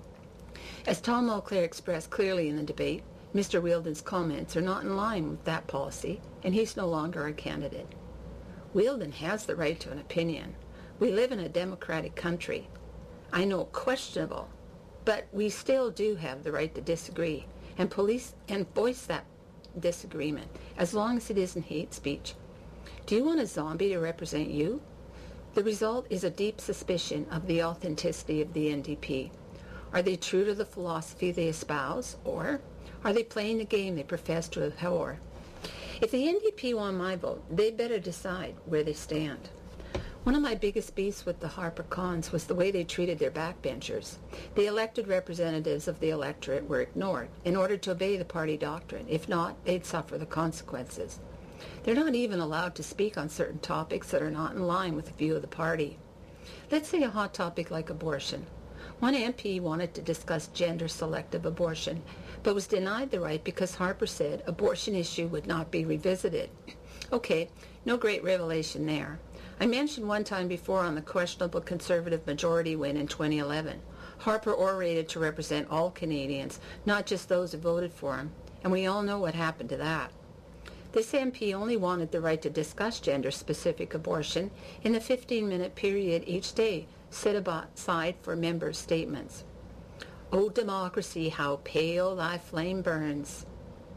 Speaker 11: As Tom Mulcair expressed clearly in the debate, Mister Wheeldon's comments are not in line with that policy, and he's no longer a candidate. Wheeldon has the right to an opinion. We live in a democratic country. I know questionable, but we still do have the right to disagree and police and voice that disagreement, as long as it isn't hate speech. Do you want a zombie to represent you? The result is a deep suspicion of the authenticity of the N D P. Are they true to the philosophy they espouse, or are they playing the game they profess to abhor? If the N D P want my vote, they'd better decide where they stand. One of my biggest beefs with the Harper Cons was the way they treated their backbenchers. The elected representatives of the electorate were ignored in order to obey the party doctrine. If not, they'd suffer the consequences. They're not even allowed to speak on certain topics that are not in line with the view of the party. Let's say a hot topic like abortion. One M P wanted to discuss gender-selective abortion, but was denied the right because Harper said abortion issue would not be revisited. Okay, no great revelation there. I mentioned one time before on the questionable Conservative majority win in twenty eleven. Harper orated to represent all Canadians, not just those who voted for him, and we all know what happened to that. This M P only wanted the right to discuss gender-specific abortion in a fifteen-minute period each day, set aside for members' statements. O democracy, how pale thy flame burns.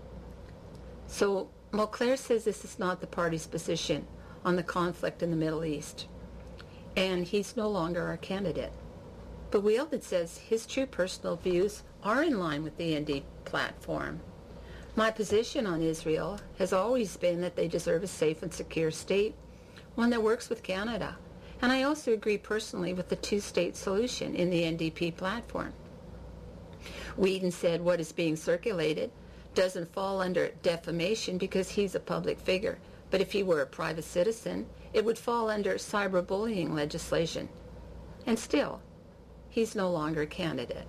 Speaker 11: So, Mulcair says this is not the party's position on the conflict in the Middle East, and he's no longer our candidate. But Wheeldon says his true personal views are in line with the N D P platform. My position on Israel has always been that they deserve a safe and secure state, one that works with Canada, and I also agree personally with the two-state solution in the N D P platform. Wheeldon said what is being circulated doesn't fall under defamation because he's a public figure, but if he were a private citizen, it would fall under cyberbullying legislation. And still, he's no longer a candidate.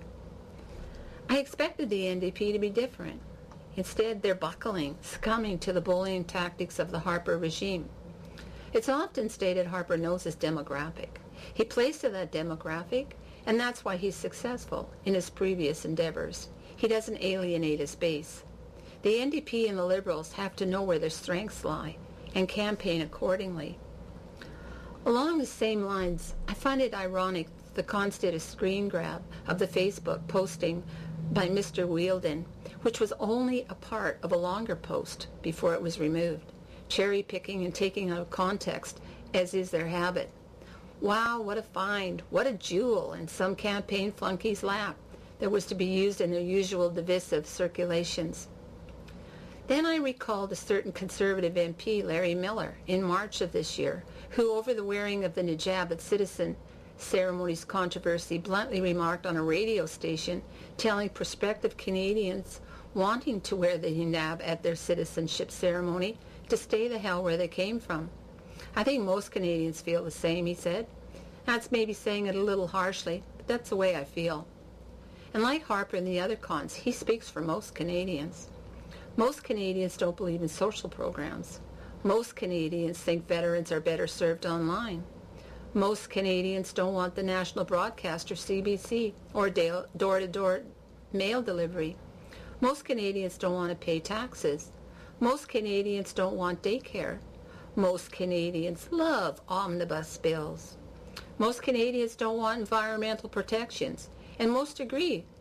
Speaker 11: I expected the N D P to be different. Instead, they're buckling, succumbing to the bullying tactics of the Harper regime. It's often stated Harper knows his demographic. He plays to that demographic, and that's why he's successful in his previous endeavors. He doesn't alienate his base. The N D P and the Liberals have to know where their strengths lie and campaign accordingly. Along the same lines, I find it ironic that the Cons did a screen grab of the Facebook posting by Mister Wheeldon, which was only a part of a longer post before it was removed, cherry-picking and taking out of context, as is their habit. Wow, what a find, what a jewel in some campaign flunkey's lap that was to be used in their usual divisive circulations. Then I recalled a certain Conservative M P, Larry Miller, in March of this year, who, over the wearing of the hijab at citizen ceremonies controversy, bluntly remarked on a radio station telling prospective Canadians wanting to wear the hijab at their citizenship ceremony to stay the hell where they came from. I think most Canadians feel the same, he said. That's maybe saying it a little harshly, but that's the way I feel. And like Harper and the other Cons, he speaks for most Canadians. Most Canadians don't believe in social programs. Most Canadians think veterans are better served online. Most Canadians don't want the national broadcaster C B C or door-to-door mail delivery. Most Canadians don't want to pay taxes. Most Canadians don't want daycare. Most Canadians love omnibus bills. Most Canadians don't want environmental protections, and most agree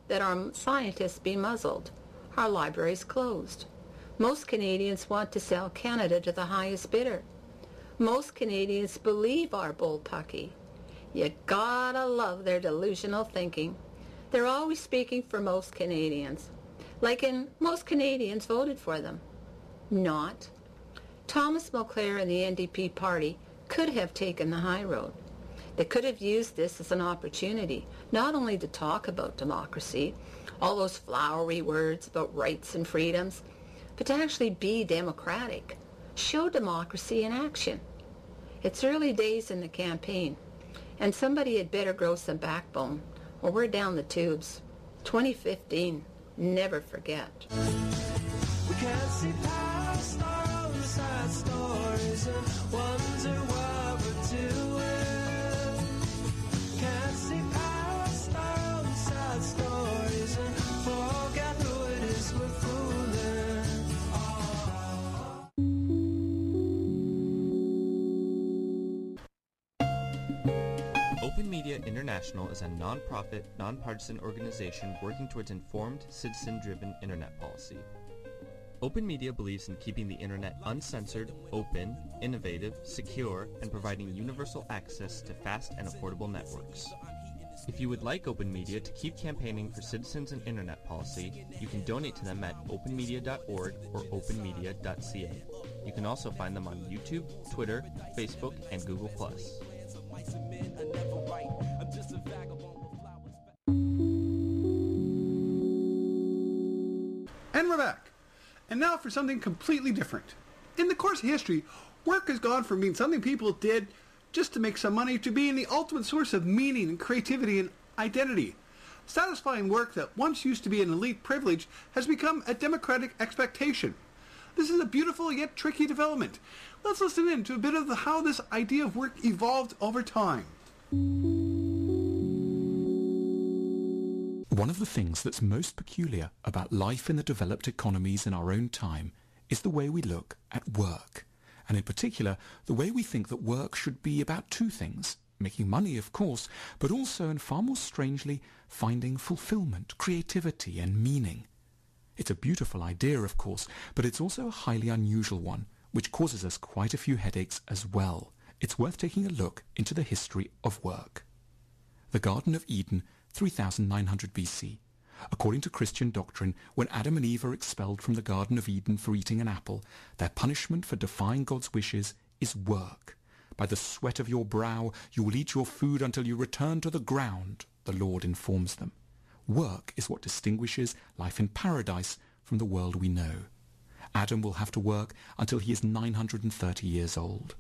Speaker 11: that our scientists be muzzled, our libraries closed. Most Canadians want to sell Canada to the highest bidder. Most Canadians believe our bullpucky. You gotta love their delusional thinking. They're always speaking for most Canadians, like in most Canadians voted for them. Not. Thomas Mulcair and the N D P party could have taken the high road. They could have used this as an opportunity, not only to talk about democracy, all those flowery words about rights and freedoms, but to actually be democratic, show democracy in action. It's early days in the campaign, and somebody had better grow some backbone, or we're down the tubes. twenty fifteen, never forget.
Speaker 9: We can't see past our own sad stories and wonder what we're doing. Can't see past our own sad stories and forget who it is we're fooling.
Speaker 12: Open Media International is a non-profit, non-partisan organization working towards informed, citizen-driven internet policy. Open Media believes in keeping the internet uncensored, open, innovative, secure, and providing universal access to fast and affordable networks. If you would like Open Media to keep campaigning for citizens and internet policy, you can donate to them at open media dot org or open media dot c a. You can also find them on YouTube, Twitter, Facebook, and Google plus.
Speaker 1: And we're back. And now for something completely different. In the course of history, work has gone from being something people did just to make some money to being the ultimate source of meaning and creativity and identity. Satisfying work that once used to be an elite privilege has become a democratic expectation. This is a beautiful yet tricky development. Let's listen in to a bit of the, how this idea of work evolved over time.
Speaker 13: One of the things that's most peculiar about life in the developed economies in our own time is the way we look at work, and in particular, the way we think that work should be about two things: making money, of course, but also, and far more strangely, finding fulfillment, creativity, and meaning. It's a beautiful idea, of course, but it's also a highly unusual one, which causes us quite a few headaches as well. It's worth taking a look into the history of work. The Garden of Eden, three thousand nine hundred B C. According to Christian doctrine, when Adam and Eve are expelled from the Garden of Eden for eating an apple, their punishment for defying God's wishes is work. By the sweat of your brow you will eat your food until you return to the ground, the Lord informs them. Work is what distinguishes life in paradise from the world we know. Adam will have to work until he is nine hundred thirty years old.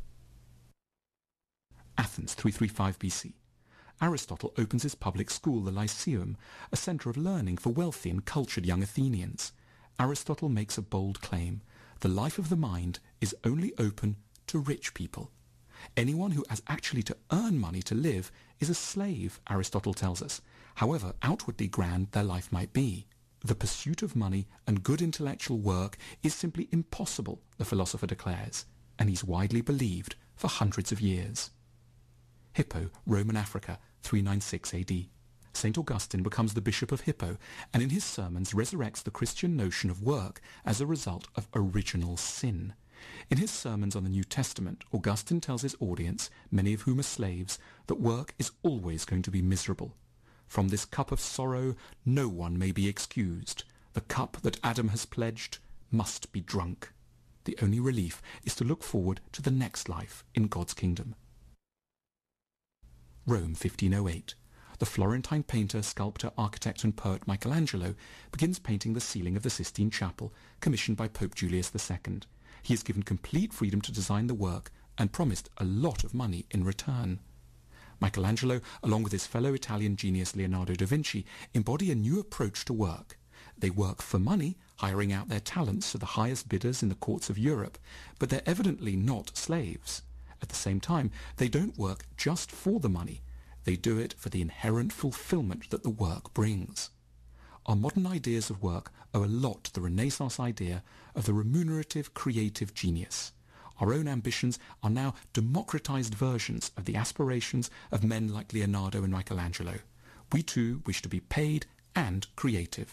Speaker 13: Athens, three thirty-five B C. Aristotle opens his public school, the Lyceum, a centre of learning for wealthy and cultured young Athenians. Aristotle makes a bold claim: the life of the mind is only open to rich people. Anyone who has actually to earn money to live is a slave, Aristotle tells us, however outwardly grand their life might be. The pursuit of money and good intellectual work is simply impossible, the philosopher declares, and he's widely believed for hundreds of years. Hippo, Roman Africa, three ninety-six A D. Saint Augustine becomes the Bishop of Hippo, and in his sermons resurrects the Christian notion of work as a result of original sin. In his sermons on the New Testament, Augustine tells his audience, many of whom are slaves, that work is always going to be miserable. From this cup of sorrow no one may be excused. The cup that Adam has pledged must be drunk. The only relief is to look forward to the next life in God's kingdom. Rome, fifteen oh eight. The Florentine painter, sculptor, architect and poet Michelangelo begins painting the ceiling of the Sistine Chapel, commissioned by Pope Julius the Second. He is given complete freedom to design the work and promised a lot of money in return. Michelangelo, along with his fellow Italian genius Leonardo da Vinci, embody a new approach to work. They work for money, hiring out their talents to the highest bidders in the courts of Europe, but they're evidently not slaves. At the same time, they don't work just for the money. They do it for the inherent fulfillment that the work brings. Our modern ideas of work owe a lot to the Renaissance idea of the remunerative creative genius. Our own ambitions are now democratized versions of the aspirations of men like Leonardo and Michelangelo. We too wish to be paid and creative.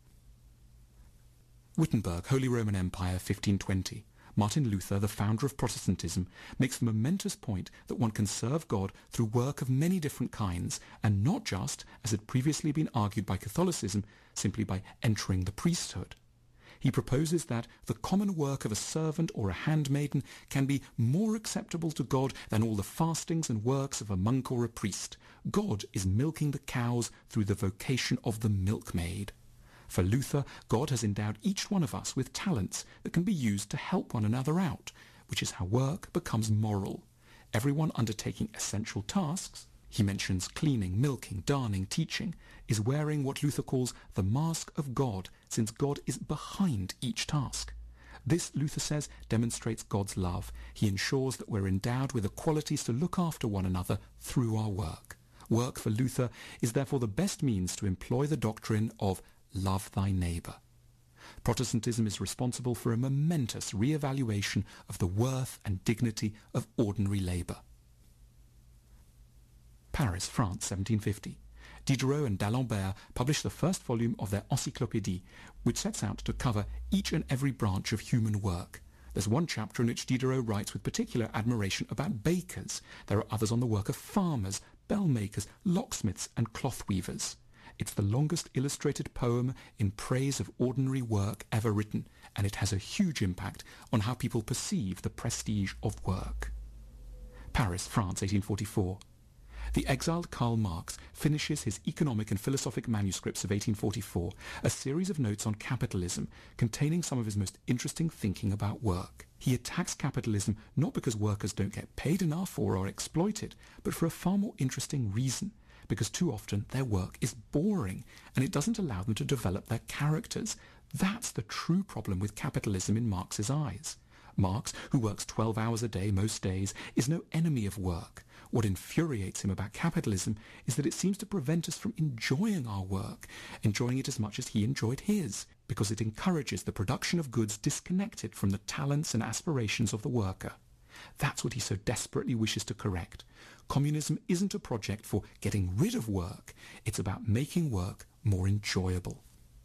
Speaker 13: Wittenberg, Holy Roman Empire, fifteen twenty. Martin Luther, the founder of Protestantism, makes the momentous point that one can serve God through work of many different kinds, and not just, as had previously been argued by Catholicism, simply by entering the priesthood. He proposes that the common work of a servant or a handmaiden can be more acceptable to God than all the fastings and works of a monk or a priest. God is milking the cows through the vocation of the milkmaid. For Luther, God has endowed each one of us with talents that can be used to help one another out, which is how work becomes moral. Everyone undertaking essential tasks, he mentions cleaning, milking, darning, teaching, is wearing what Luther calls the mask of God, since God is behind each task. This, Luther says, demonstrates God's love. He ensures that we're endowed with the qualities to look after one another through our work. Work, for Luther, is therefore the best means to employ the doctrine of love thy neighbour. Protestantism is responsible for a momentous re-evaluation of the worth and dignity of ordinary labour. Paris, France, seventeen fifty. Diderot and D'Alembert published the first volume of their Encyclopédie, which sets out to cover each and every branch of human work. There's one chapter in which Diderot writes with particular admiration about bakers. There are others on the work of farmers, bell makers, locksmiths and cloth weavers. It's the longest illustrated poem in praise of ordinary work ever written, and it has a huge impact on how people perceive the prestige of work. Paris, France, eighteen forty-four. The exiled Karl Marx finishes his economic and philosophic manuscripts of eighteen forty-four, a series of notes on capitalism containing some of his most interesting thinking about work. He attacks capitalism not because workers don't get paid enough or are exploited, but for a far more interesting reason, because too often their work is boring and it doesn't allow them to develop their characters. That's the true problem with capitalism in Marx's eyes. Marx, who works twelve hours a day most days, is no enemy of work. What infuriates him about capitalism is that it seems to prevent us from enjoying our work, enjoying it as much as he enjoyed his, because it encourages the production of goods disconnected from the talents and aspirations of the worker. That's what he so desperately wishes to correct. Communism isn't a project for getting rid of work. It's about making work more enjoyable.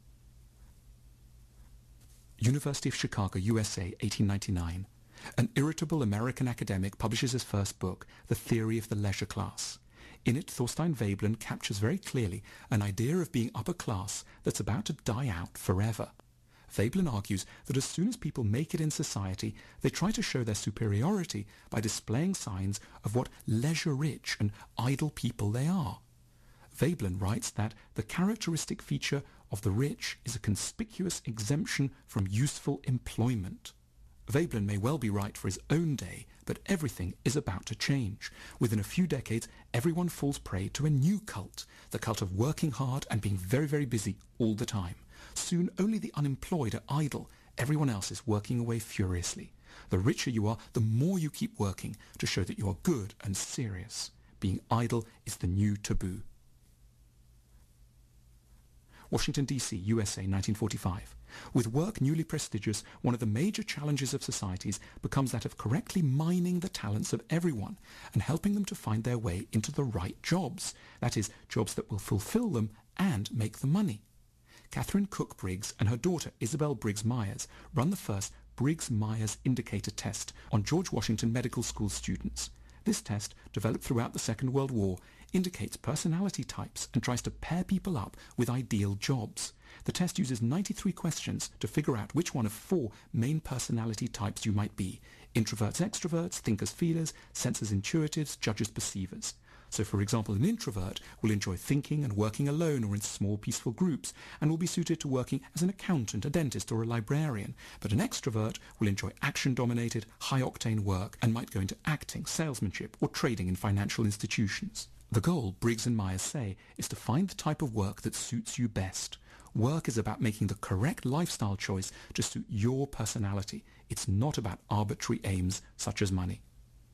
Speaker 13: University of Chicago, U S A, eighteen ninety-nine. An irritable American academic publishes his first book, The Theory of the Leisure Class. In it, Thorstein Veblen captures very clearly an idea of being upper class that's about to die out forever. Veblen argues that as soon as people make it in society, they try to show their superiority by displaying signs of what leisure-rich and idle people they are. Veblen writes that the characteristic feature of the rich is a conspicuous exemption from useful employment. Veblen may well be right for his own day, but everything is about to change. Within a few decades, everyone falls prey to a new cult, the cult of working hard and being very, very busy all the time. Soon only the unemployed are idle. Everyone else is working away furiously. The richer you are, the more you keep working to show that you are good and serious. Being idle is the new taboo. Washington, D C, U S A, nineteen forty-five. With work newly prestigious, one of the major challenges of societies becomes that of correctly mining the talents of everyone and helping them to find their way into the right jobs. That is, jobs that will fulfill them and make the money. Catherine Cook Briggs and her daughter Isabel Briggs Myers run the first Briggs-Myers Indicator Test on George Washington Medical School students. This test, developed throughout the Second World War, indicates personality types and tries to pair people up with ideal jobs. The test uses ninety-three questions to figure out which one of four main personality types you might be: introverts, extroverts, thinkers, feelers, sensors, intuitives, judges, perceivers. So, for example, an introvert will enjoy thinking and working alone or in small, peaceful groups, and will be suited to working as an accountant, a dentist, or a librarian. But an extrovert will enjoy action-dominated, high-octane work and might go into acting, salesmanship, or trading in financial institutions. The goal, Briggs and Myers say, is to find the type of work that suits you best. Work is about making the correct lifestyle choice to suit your personality. It's not about arbitrary aims such as money.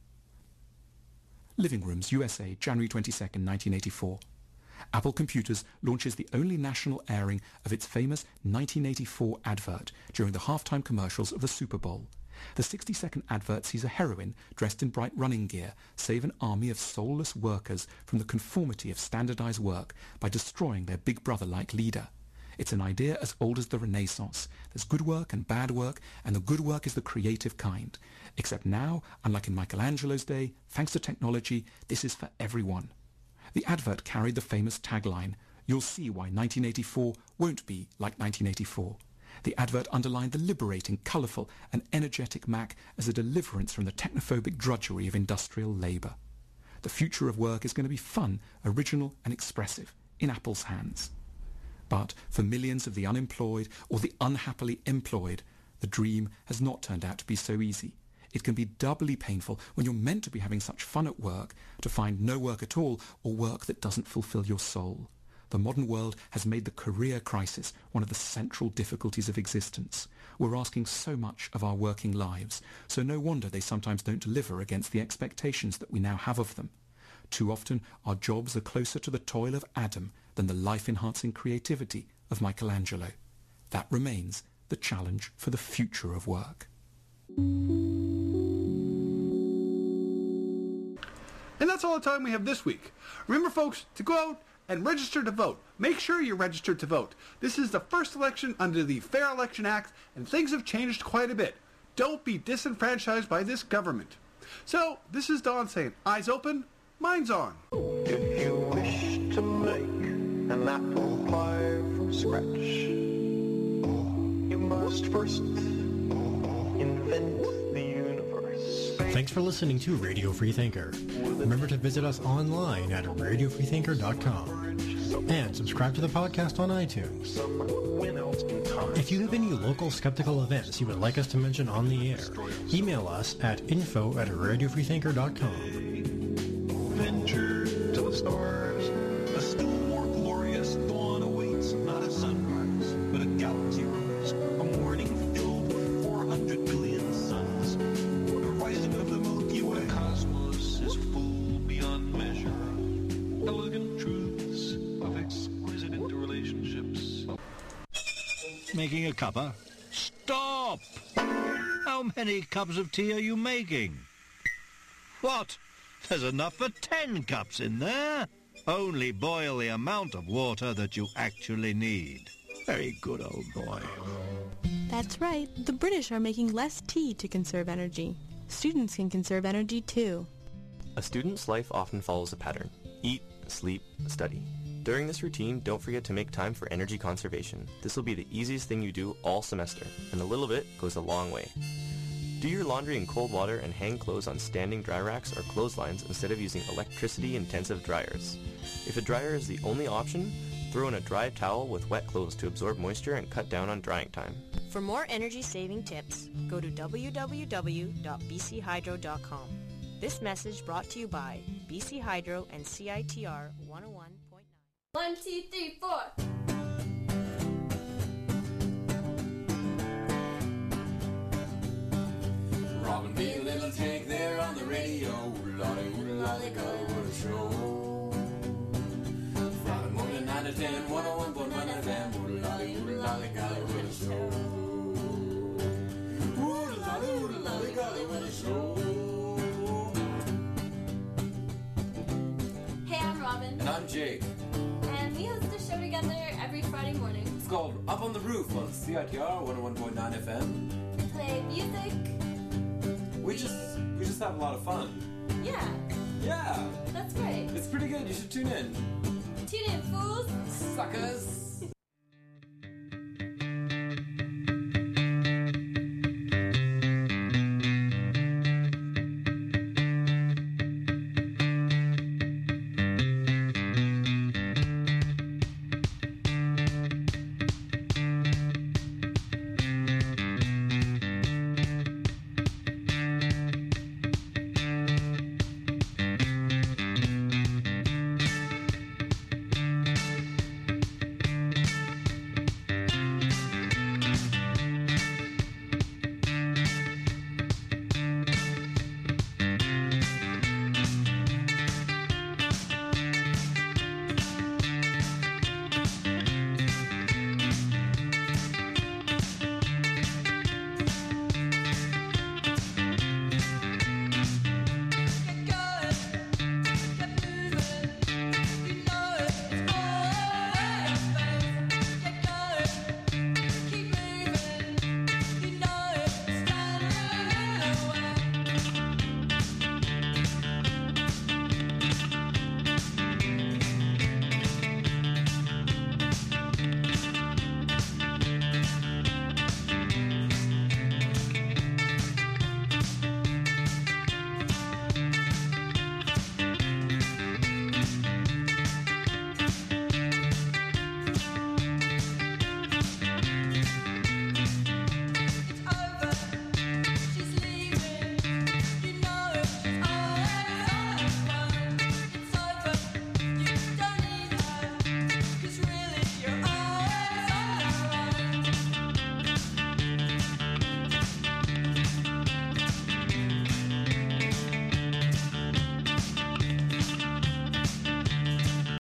Speaker 13: Living Rooms, U S A, January twenty-second, nineteen eighty-four. Apple Computers launches the only national airing of its famous nineteen eighty-four advert during the halftime commercials of the Super Bowl. The sixty-second advert sees a heroine dressed in bright running gear save an army of soulless workers from the conformity of standardized work by destroying their big brother-like leader. It's an idea as old as the Renaissance. There's good work and bad work, and the good work is the creative kind. Except now, unlike in Michelangelo's day, thanks to technology, this is for everyone. The advert carried the famous tagline, "You'll see why nineteen eighty-four won't be like nineteen eighty-four. The advert underlined the liberating, colourful and energetic Mac as a deliverance from the technophobic drudgery of industrial labour. The future of work is going to be fun, original and expressive, in Apple's hands. But for millions of the unemployed or the unhappily employed, the dream has not turned out to be so easy. It can be doubly painful when you're meant to be having such fun at work to find no work at all or work that doesn't fulfill your soul. The modern world has made the career crisis one of the central difficulties of existence. We're asking so much of our working lives, so no wonder they sometimes don't deliver against the expectations that we now have of them. Too often, our jobs are closer to the toil of Adam than the life-enhancing creativity of Michelangelo. That remains the challenge for the future of work.
Speaker 1: And that's all the time we have this week. Remember, folks, to go out and register to vote. Make sure you're registered to vote. This is the first election under the Fair Election Act, and things have changed quite a bit. Don't be disenfranchised by this government. So, this is Don saying, eyes open, minds on.
Speaker 4: If you wish to make an apple pie from scratch, you must first invent the universe.
Speaker 14: Thanks for listening to Radio Free Thinker. Remember to visit us online at radio free thinker dot com and subscribe to the podcast on iTunes. If you have any local skeptical events you would like us to mention on the air, email us at info at radio free thinker dot com.
Speaker 4: Venture to the stars. A still more glorious dawn awaits. Not a sunrise, but a galaxy rose. A morning filled with four hundred billion suns. The rising of the Milky Way. The cosmos is full beyond measure. Elegant truths of exquisite interrelationships.
Speaker 15: Making a cuppa? Stop! How many cups of tea are you making? What? There's enough for ten cups in there. Only boil the amount of water that you actually need. Very good, old boy.
Speaker 16: That's right. The British are making less tea to conserve energy. Students can conserve energy too.
Speaker 12: A student's life often follows a pattern. Eat, sleep, study. During this routine, don't forget to make time for energy conservation. This will be the easiest thing you do all semester, and a little bit goes a long way. Do your laundry in cold water and hang clothes on standing dry racks or clotheslines instead of using electricity-intensive dryers. If a dryer is the only option, throw in a dry towel with wet clothes to absorb moisture and cut down on drying time.
Speaker 17: For more energy-saving tips, go to w w w dot b c hydro dot com. This message brought to you by B C Hydro and C I T R one oh one point nine.
Speaker 18: One, two, three, four.
Speaker 9: Robin beat a little tank there on the radio. Lolly, lolly, golly, what a show. Friday morning, nine to ten, one oh one point one F M. Lolly, lolly, golly, what a show. Lolly, lolly, golly, what a show.
Speaker 18: Hey, I'm Robin.
Speaker 19: And I'm Jake.
Speaker 18: And we host a show together every Friday morning.
Speaker 19: It's called Up on the Roof on C I T R one oh one point nine F M.
Speaker 18: We play music.
Speaker 19: We just we just have a lot of fun.
Speaker 18: Yeah.
Speaker 19: Yeah.
Speaker 18: That's great.
Speaker 19: It's pretty good. You should tune in.
Speaker 18: Tune in, fools.
Speaker 19: Suckers.